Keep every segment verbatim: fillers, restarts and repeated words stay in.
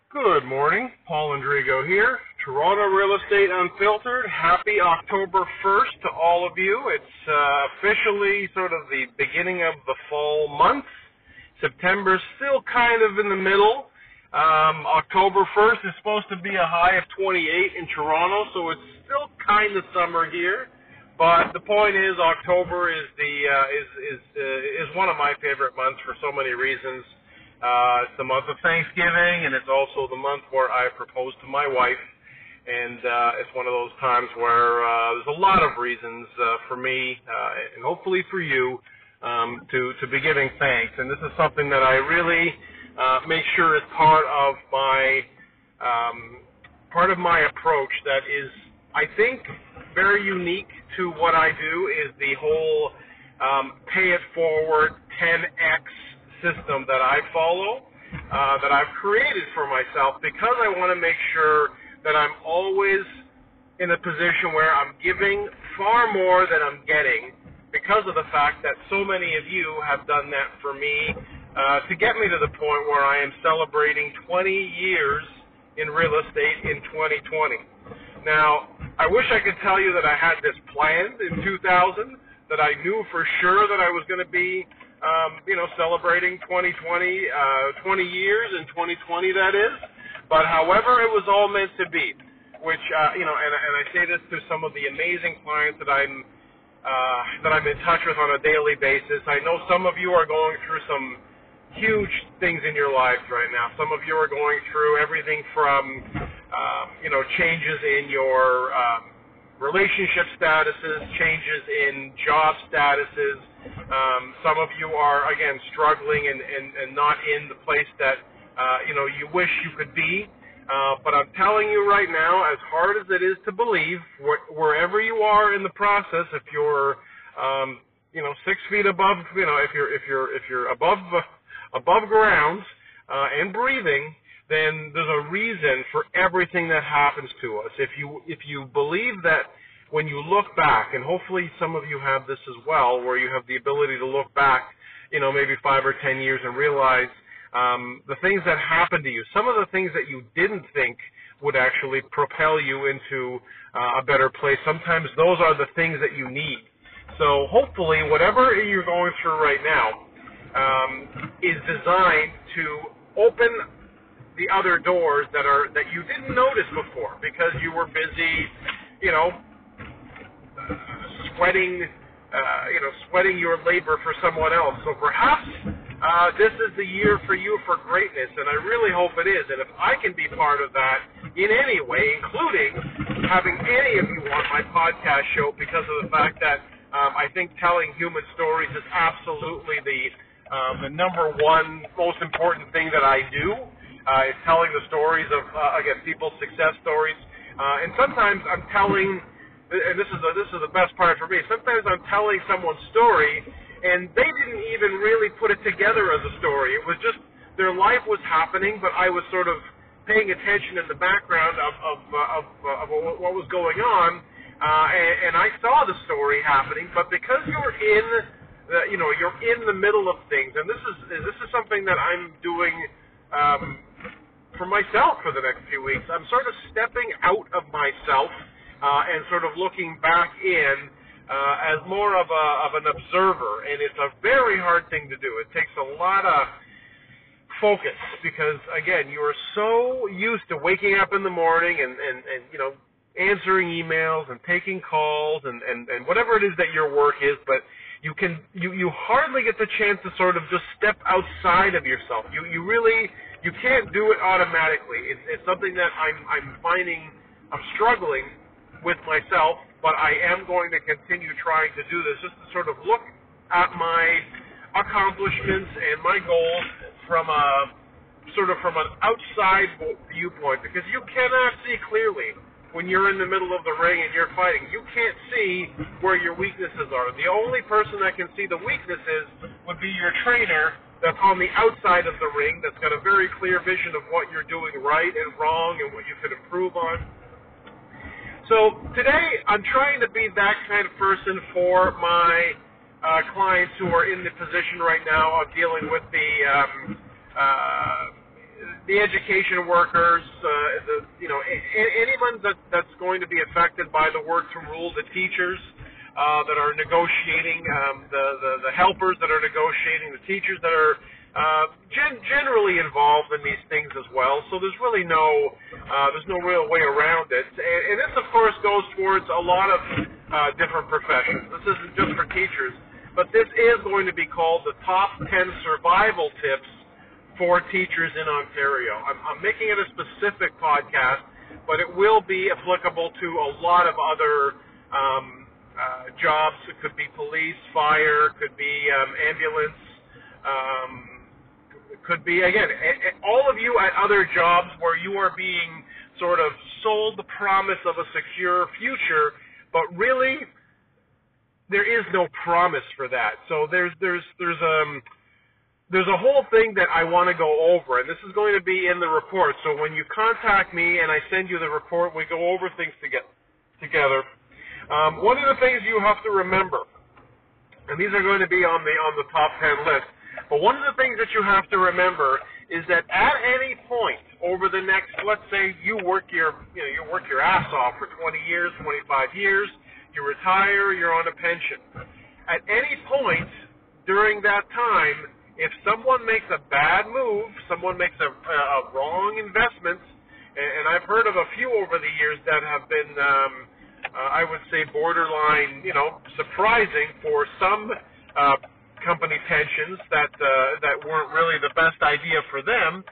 Good morning, Paul Andrigo here, Toronto Real Estate Unfiltered. Happy October first to all of you. It's uh, officially sort of the beginning of the fall month. September's still kind of in the middle. Um, October first is supposed to be a high of twenty-eight in Toronto, so it's still kind of summer here. But the point is, October is the uh, is is uh, is one of my favorite months for so many reasons. Uh, it's the month of Thanksgiving, and it's also the month where I proposed to my wife, and uh, it's one of those times where uh, there's a lot of reasons uh, for me, uh, and hopefully for you, um, to, to be giving thanks. And this is something that I really uh, make sure is part of my um, part of my approach that is, I think, very unique to what I do, is the whole um, pay it forward ten X system that I follow, uh, that I've created for myself, because I want to make sure that I'm always in a position where I'm giving far more than I'm getting, because of the fact that so many of you have done that for me, uh, to get me to the point where I am celebrating twenty years in real estate in twenty twenty. Now, I wish I could tell you that I had this planned in two thousand, that I knew for sure that I was going to be Um, you know, celebrating twenty twenty, uh, twenty years in twenty twenty, that is. But however, it was all meant to be, which, uh, you know, and, and I say this to some of the amazing clients that I'm, uh, that I'm in touch with on a daily basis. I know some of you are going through some huge things in your lives right now. Some of you are going through everything from, um, you know, changes in your um, relationship statuses, changes in job statuses. Um, some of you are, again, struggling and, and, and not in the place that, uh, you know, you wish you could be. Uh, but I'm telling you right now, as hard as it is to believe, wh- wherever you are in the process, if you're, um, you know, six feet above, you know, if you're if you're if you're above uh, above ground uh, and breathing, then there's a reason for everything that happens to us. If you if you believe that, when you look back, and hopefully some of you have this as well, where you have the ability to look back, you know, maybe five or ten years and realize um, the things that happened to you, some of the things that you didn't think would actually propel you into uh, a better place. Sometimes those are the things that you need. So hopefully whatever you're going through right now um, is designed to open the other doors that are that you didn't notice before because you were busy, you know, sweating, uh, you know, sweating your labor for someone else. So perhaps uh, this is the year for you for greatness, and I really hope it is. And if I can be part of that in any way, including having any of you on my podcast show, because of the fact that um, I think telling human stories is absolutely the um, the number one most important thing that I do. Uh, is telling the stories of, uh, again, people's success stories. Uh, and sometimes I'm telling, and this is the, this is the best part for me, sometimes I'm telling someone's story, and they didn't even really put it together as a story. It was just their life was happening, but I was sort of paying attention in the background of, of, uh, of, uh, of what was going on, uh, and, and I saw the story happening, but because you're in, the, you know, you're in the middle of things, and this is, this is something that I'm doing um, for myself for the next few weeks. I'm sort of stepping out of myself uh, and sort of looking back in uh, as more of a of an observer, and it's a very hard thing to do. It takes a lot of focus because, again, you are so used to waking up in the morning and, and, and you know, answering emails and taking calls and, and, and whatever it is that your work is, but you can you, you hardly get the chance to sort of just step outside of yourself. You you really you can't do it automatically. It's, it's something that I'm I'm finding I'm struggling with myself, but I am going to continue trying to do this, just to sort of look at my accomplishments and my goals from a sort of from an outside viewpoint, because you cannot see clearly when you're in the middle of the ring and you're fighting. You can't see where your weaknesses are. The only person that can see the weaknesses would be your trainer that's on the outside of the ring, that's got a very clear vision of what you're doing right and wrong and what you could improve on. So today I'm trying to be that kind of person for my uh, clients who are in the position right now of dealing with the um, uh, the education workers, uh, the, you know, a, a- anyone that, that's going to be affected by the work from rule, the teachers uh, that are negotiating, um, the, the, the helpers that are negotiating, the teachers that are uh, gen- generally involved in these things as well. So there's really no, uh, there's no real way around it. And, and this, of course, goes towards a lot of uh, different professions. This isn't just for teachers, but this is going to be called the top ten survival tips for teachers in Ontario. I'm, I'm making it a specific podcast, but it will be applicable to a lot of other um, uh, jobs. It could be police, fire, could be um, ambulance, um, could be, again, a, a, all of you at other jobs where you are being sort of sold the promise of a secure future, but really there is no promise for that. So there's there's there's um there's a whole thing that I want to go over, and this is going to be in the report. So when you contact me and I send you the report, we go over things to get together. Um, one of the things you have to remember, and these are going to be on the on the top ten list, but one of the things that you have to remember is that at any point over the next, let's say you work your you know you work your ass off for twenty years, twenty-five years, you retire, you're on a pension. At any point during that time, if someone makes a bad move, someone makes a, a wrong investment, and, and I've heard of a few over the years that have been, um, uh, I would say, borderline, you know, surprising for some uh, company pensions that uh, that weren't really the best idea for them.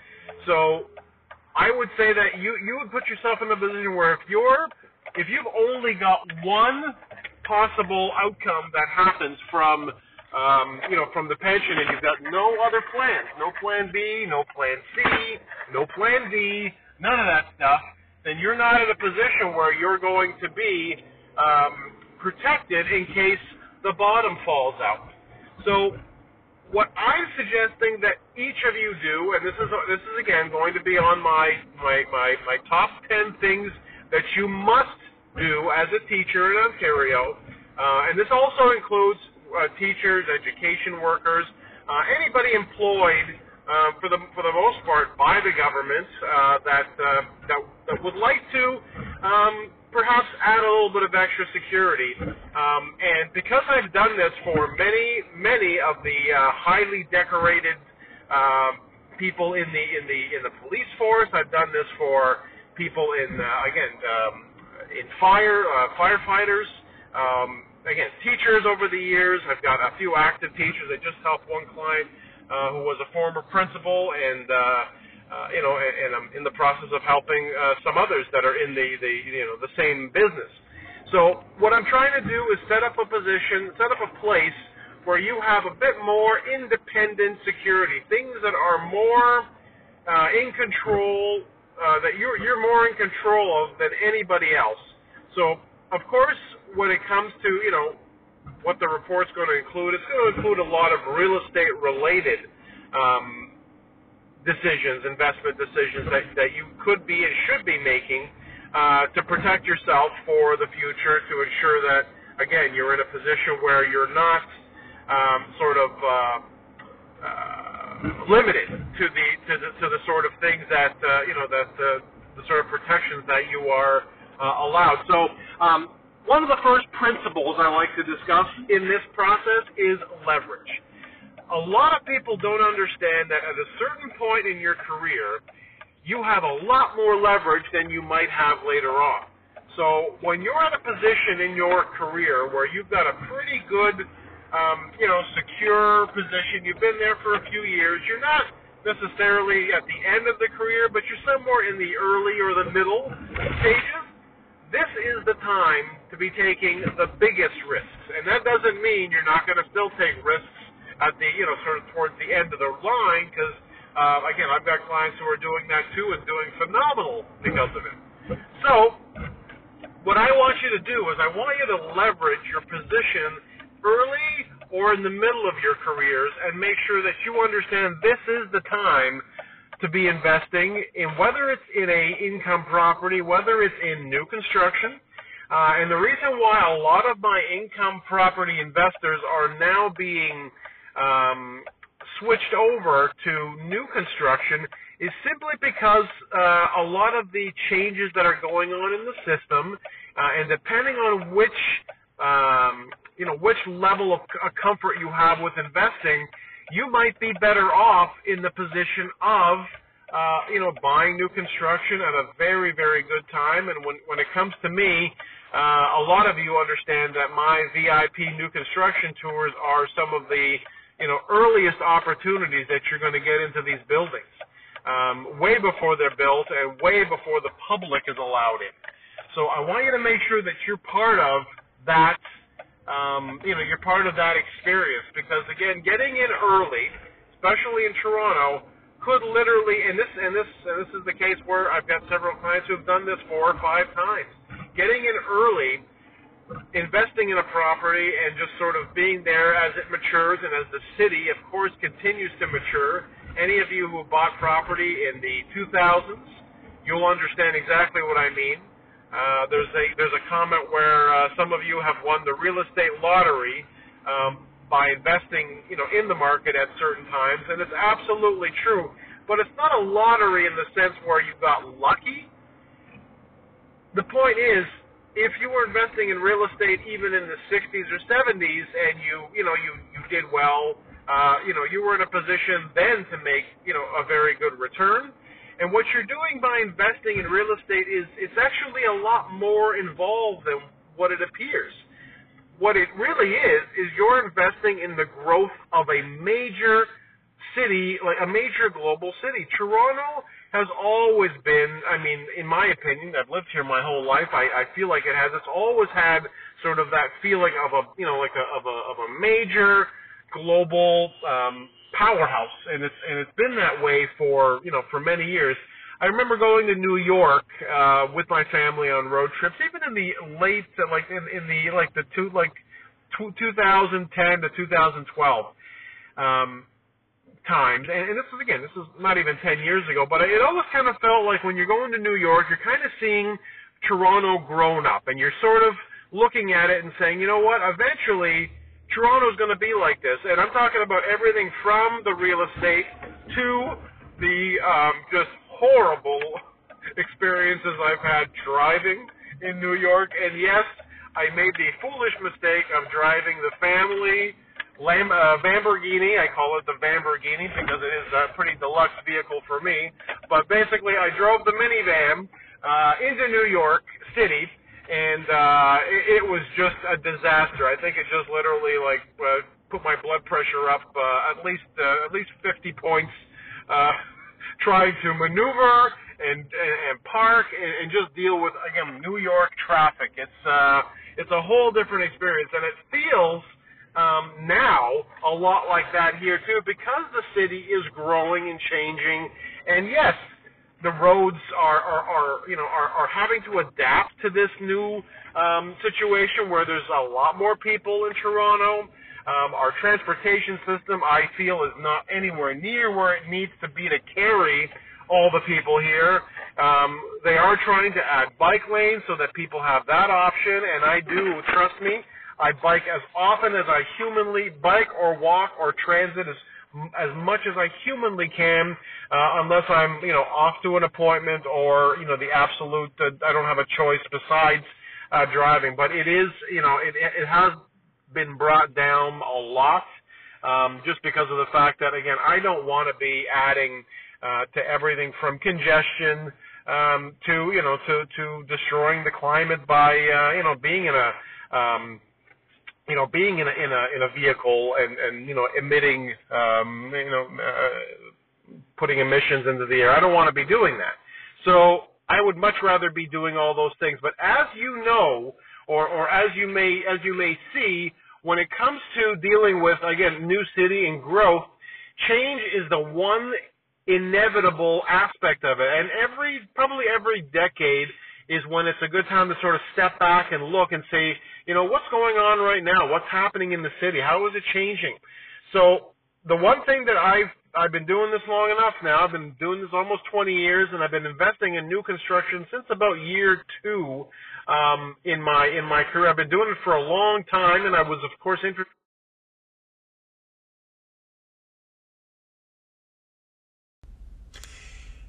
So I would say that you you would put yourself in a position where if you're if you've only got one possible outcome that happens from Um, you know, from the pension, and you've got no other plans, no plan B, no plan C, no plan D, none of that stuff, then you're not in a position where you're going to be um, protected in case the bottom falls out. So what I'm suggesting that each of you do, and this is this is again going to be on my my my, my top ten things that you must do as a teacher in Ontario, uh, and this also includes Uh, teachers, education workers, uh, anybody employed uh, for the for the most part by the government uh, that, uh, that that would like to um, perhaps add a little bit of extra security. Um, and because I've done this for many many of the uh, highly decorated uh, people in the in the in the police force, I've done this for people in uh, again um, in fire uh, firefighters. Um, Again, teachers over the years. I've got a few active teachers. I just helped one client uh, who was a former principal, and uh, uh, you know, and, and I'm in the process of helping uh, some others that are in the, the you know the same business. So what I'm trying to do is set up a position, set up a place where you have a bit more independent security, things that are more uh, in control, uh, that you're you're more in control of than anybody else. So of course, when it comes to, you know, what the report's going to include, it's going to include a lot of real estate-related um, decisions, investment decisions that, that you could be and should be making uh, to protect yourself for the future, to ensure that, again, you're in a position where you're not um, sort of uh, uh, limited to the, to the to the sort of things that, uh, you know, that uh, the sort of protections that you are uh, allowed. So, um, one of the first principles I like to discuss in this process is leverage. A lot of people don't understand that at a certain point in your career, you have a lot more leverage than you might have later on. So when you're at a position in your career where you've got a pretty good, um, you know, secure position, you've been there for a few years, you're not necessarily at the end of the career, but you're somewhere in the early or the middle stages, this is the time to be taking the biggest risks. And that doesn't mean you're not going to still take risks at the, you know, sort of towards the end of the line, because, uh, again, I've got clients who are doing that too and doing phenomenal because of it. So what I want you to do is I want you to leverage your position early or in the middle of your careers and make sure that you understand this is the time to be investing in, whether it's in a income property, whether it's in new construction. Uh, and the reason why a lot of my income property investors are now being um, switched over to new construction is simply because uh, a lot of the changes that are going on in the system, uh, and depending on which um, you know which level of c- comfort you have with investing, you might be better off in the position of uh, you know buying new construction at a very very good time. And when when it comes to me, uh, a lot of you understand that my V I P new construction tours are some of the you know earliest opportunities that you're going to get into these buildings. Um, way before they're built and way before the public is allowed in. So I want you to make sure that you're part of that, um, you know, you're part of that experience, because again, getting in early, especially in Toronto, could literally, and this and this and this is the case where I've got several clients who have done this four or five times. Getting in early, investing in a property, and just sort of being there as it matures, and as the city, of course, continues to mature. Any of you who bought property in the two thousands, you'll understand exactly what I mean. Uh, there's a there's a comment where uh, some of you have won the real estate lottery um, by investing, you know, in the market at certain times, and it's absolutely true. But it's not a lottery in the sense where you got lucky. The point is, if you were investing in real estate even in the sixties or seventies, and you you know you you did well. Uh, you know, you were in a position then to make, you know, a very good return. And what you're doing by investing in real estate is it's actually a lot more involved than what it appears. What it really is, is you're investing in the growth of a major city, like a major global city. Toronto has always been, I mean, in my opinion, I've lived here my whole life, I, I feel like it has, it's always had sort of that feeling of a, you know, like a, of a, of a major global um, powerhouse, and it's and it's been that way for you know for many years. I remember going to New York uh, with my family on road trips, even in the late like in, in the like the two like two, two thousand ten to two thousand twelve um, times, and, and this is again this is not even ten years ago, but it always kind of felt like when you're going to New York, you're kind of seeing Toronto grown up, and you're sort of looking at it and saying, you know what, eventually Toronto's going to be like this. And I'm talking about everything from the real estate to the um, just horrible experiences I've had driving in New York. And yes, I made the foolish mistake of driving the family Lam- uh, Lamborghini. I call it the Lamborghini because it is a pretty deluxe vehicle for me. But basically, I drove the minivan uh, into New York City, and uh, it, it was just a disaster. I think it just literally like uh, put my blood pressure up uh, at least uh, at least fifty points, uh, trying to maneuver and and, and park and, and just deal with again New York traffic. It's uh, it's a whole different experience, and it feels um, now a lot like that here too, because the city is growing and changing. And yes, the roads are, are, are you know, are, are having to adapt to this new um, situation where there's a lot more people in Toronto. Um, our transportation system, I feel, is not anywhere near where it needs to be to carry all the people here. Um, they are trying to add bike lanes so that people have that option, and I do, trust me, I bike as often as I humanly bike or walk or transit as as much as I humanly can, uh, unless I'm, you know, off to an appointment or, you know, the absolute, uh, I don't have a choice besides uh, driving. But it is, you know, it, it has been brought down a lot um, just because of the fact that, again, I don't want to be adding uh, to everything from congestion um, to, you know, to, to destroying the climate by, uh, you know, being in a, um, you know, being in a in a in a vehicle and, and you know emitting um, you know uh, putting emissions into the air. I don't want to be doing that. So I would much rather be doing all those things. But as you know, or or as you may as you may see, when it comes to dealing with again new city and growth, change is the one inevitable aspect of it. And every probably every decade is when it's a good time to sort of step back and look and say, you know, what's going on right now? What's happening in the city? How is it changing? So the one thing that I've I've been doing this long enough now. I've been doing this almost twenty years, and I've been investing in new construction since about year two um, in my in my career. I've been doing it for a long time, and I was, of course, interested.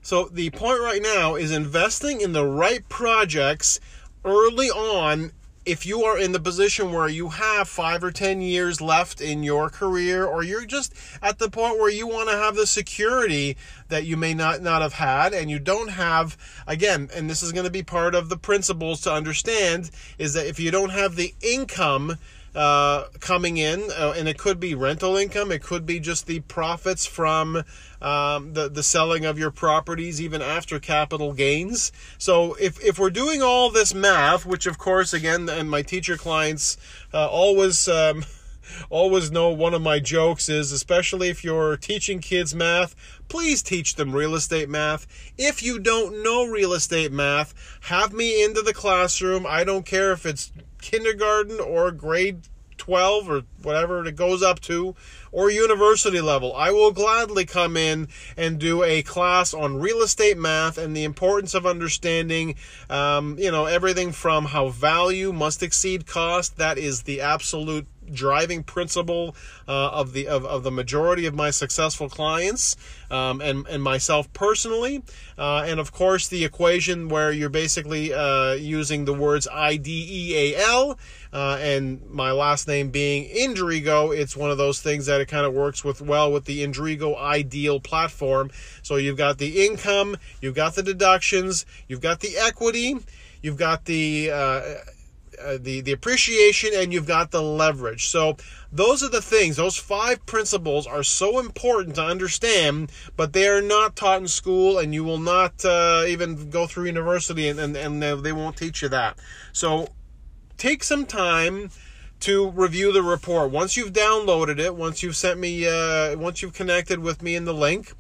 So the point right now is investing in the right projects early on. If you are in the position where you have five or ten years left in your career, or you're just at the point where you want to have the security that you may not, not have had, and you don't have, again, and this is going to be part of the principles to understand, is that if you don't have the income uh, coming in, uh, and it could be rental income, it could be just the profits from um, the, the selling of your properties, even after capital gains. So if, if we're doing all this math, which of course, again, and my teacher clients uh, always... Um, always know one of my jokes is, especially if you're teaching kids math, please teach them real estate math. If you don't know real estate math, have me into the classroom. I don't care if it's kindergarten or grade twelve or whatever it goes up to, or university level. I will gladly come in and do a class on real estate math and the importance of understanding, um, you know, everything from how value must exceed cost. That is the absolute driving principle uh, of the of, of the majority of my successful clients, um, and and myself personally, uh, and of course the equation where you're basically uh, using the words I D E A L, uh, and my last name being Indrigo. It's one of those things that it kind of works with well with the Indrigo Ideal platform. So you've got the income, you've got the deductions, you've got the equity, you've got the uh, Uh, the, the appreciation, and you've got the leverage. So those are the things, those five principles are so important to understand, but they are not taught in school, and you will not uh, even go through university, and, and, and they won't teach you that. So take some time to review the report. Once you've downloaded it, once you've sent me, uh, once you've connected with me in the link,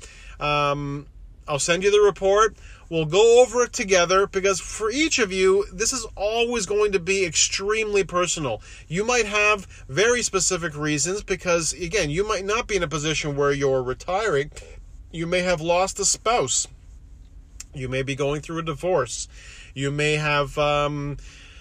um, I'll send you the report. We'll go over it together, because for each of you, this is always going to be extremely personal. You might have very specific reasons because, again, you might not be in a position where you're retiring. You may have lost a spouse. You may be going through a divorce. You may have, um,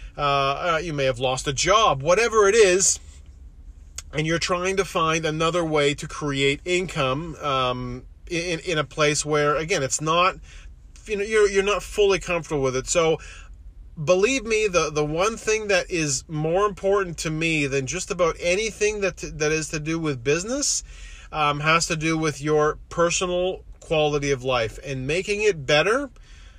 uh, you may have lost a job. Whatever it is, and you're trying to find another way to create income um, in in a place where, again, it's not. You know, you're you're not fully comfortable with it. So believe me, the the one thing that is more important to me than just about anything that that is to do with business um, has to do with your personal quality of life, and making it better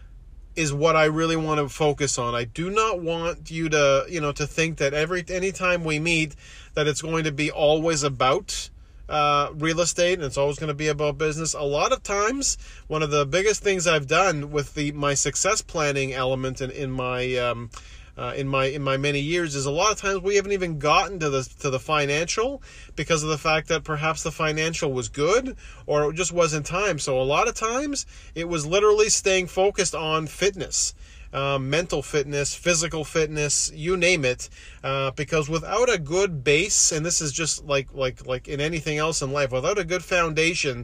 is what I really want to focus on. I do not want you to, you know, to think that every anytime we meet that it's going to be always about Uh, real estate, and it's always going to be about business. A lot of times, one of the biggest things I've done with the my success planning element in, in my um, uh, in my in my many years is a lot of times we haven't even gotten to the to the financial, because of the fact that perhaps the financial was good or it just wasn't time. So a lot of times it was literally staying focused on fitness. Um, mental fitness, physical fitness, you name it, uh, because without a good base, and this is just like like like in anything else in life, without a good foundation,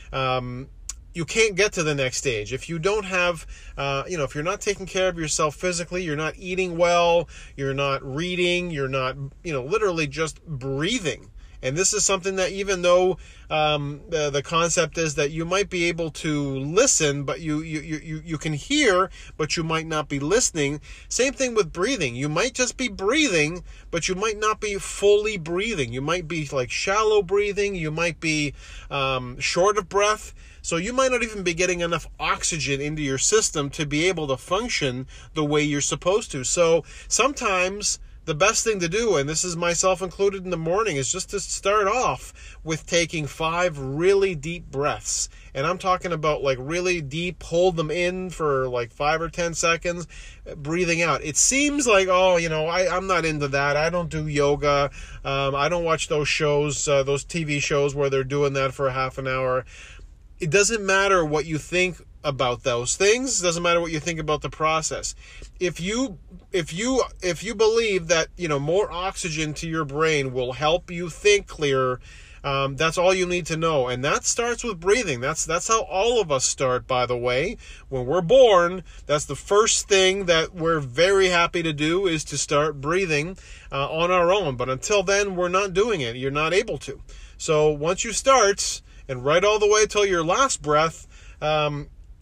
um, you can't get to the next stage. If you don't have, uh, you know, if you're not taking care of yourself physically, you're not eating well, you're not reading, you're not, you know, literally just breathing. And this is something that, even though um, the, the concept is that you might be able to listen, but you, you, you, you can hear, but you might not be listening. Same thing with breathing. You might just be breathing, but you might not be fully breathing. You might be like shallow breathing. You might be um, short of breath. So you might not even be getting enough oxygen into your system to be able to function the way you're supposed to. So sometimes the best thing to do, and this is myself included in the morning, is just to start off with taking five really deep breaths. And I'm talking about like really deep, hold them in for like five or ten seconds, breathing out. It seems like, oh, you know, I, I'm not into that. I don't do yoga. Um, I don't watch those shows, uh, those T V shows where they're doing that for a half an hour. It doesn't matter what you think about those things. It doesn't matter what you think about the process. If you if you if you believe that, you know, more oxygen to your brain will help you think clearer, um, that's all you need to know. And that starts with breathing. That's that's how all of us start, by the way. When we're born, that's the first thing that we're very happy to do, is to start breathing uh, on our own. But until then, we're not doing it. You're not able to. So once you start, and right all the way till your last breath, um,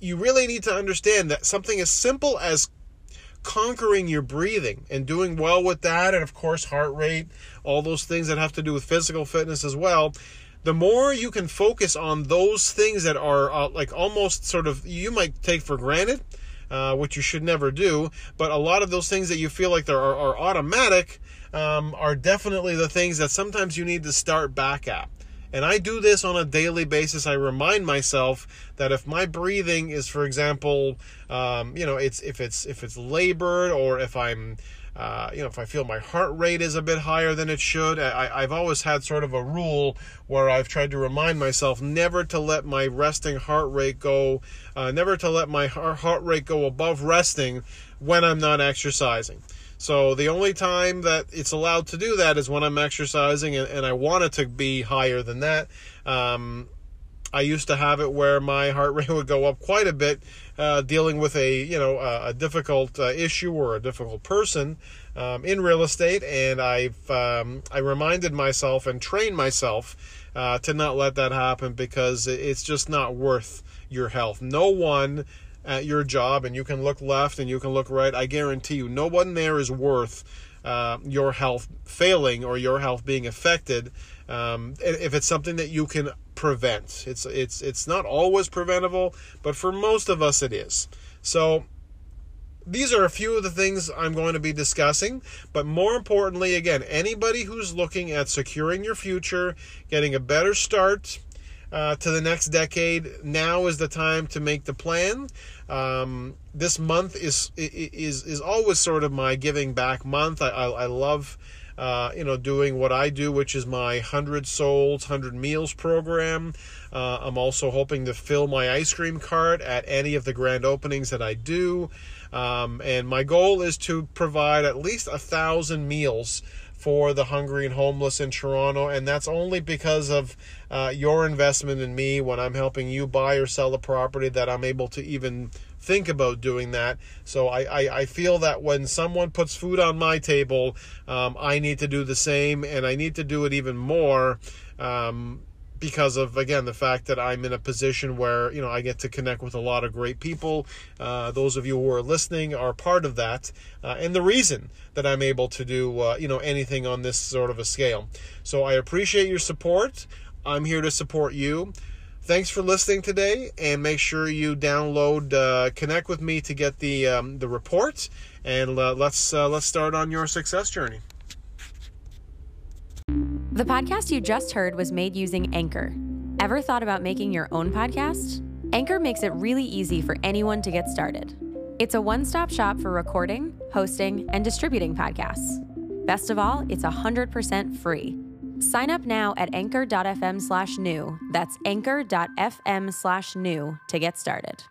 you really need to understand that something as simple as conquering your breathing and doing well with that, and of course heart rate, all those things that have to do with physical fitness as well, the more you can focus on those things that are uh, like almost sort of you might take for granted, uh, which you should never do, but a lot of those things that you feel like they are, are automatic um, are definitely the things that sometimes you need to start back at. And I do this on a daily basis. I remind myself that if my breathing is, for example, um, you know, it's if it's if it's labored, or if I'm, uh, you know, if I feel my heart rate is a bit higher than it should, I, I've always had sort of a rule where I've tried to remind myself never to let my resting heart rate go, uh, never to let my heart rate go above resting when I'm not exercising. So the only time that it's allowed to do that is when I'm exercising, and, and I want it to be higher than that. Um, I used to have it where my heart rate would go up quite a bit, uh, dealing with a you know a, a difficult uh, issue or a difficult person um, in real estate, and I've um, I reminded myself and trained myself uh, to not let that happen, because it's just not worth your health. No one at your job, and you can look left and you can look right, I guarantee you, no one there is worth uh, your health failing or your health being affected um, if it's something that you can prevent. It's it's it's not always preventable, but for most of us it is. So these are a few of the things I'm going to be discussing, but more importantly, again, anybody who's looking at securing your future, getting a better start Uh, to the next decade, now is the time to make the plan. Um, this month is is is always sort of my giving back month. I I, I love uh, you know doing what I do, which is my one hundred Souls, one hundred Meals program. Uh, I'm also hoping to fill my ice cream cart at any of the grand openings that I do, um, and my goal is to provide at least a thousand meals for the hungry and homeless in Toronto, and that's only because of uh, your investment in me when I'm helping you buy or sell a property that I'm able to even think about doing that. So I, I, I feel that when someone puts food on my table, um, I need to do the same, and I need to do it even more um, because of, again, the fact that I'm in a position where, you know, I get to connect with a lot of great people. Uh, those of you who are listening are part of that, uh, and the reason that I'm able to do, uh, you know, anything on this sort of a scale. So I appreciate your support. I'm here to support you. Thanks for listening today, and make sure you download, uh, connect with me to get the um, the report, and uh, let's uh, let's start on your success journey. The podcast you just heard was made using Anchor. Ever thought about making your own podcast? Anchor makes it really easy for anyone to get started. It's a one-stop shop for recording, hosting, and distributing podcasts. Best of all, it's one hundred percent free. Sign up now at anchor.fm slash new. That's anchor.fm slash new to get started.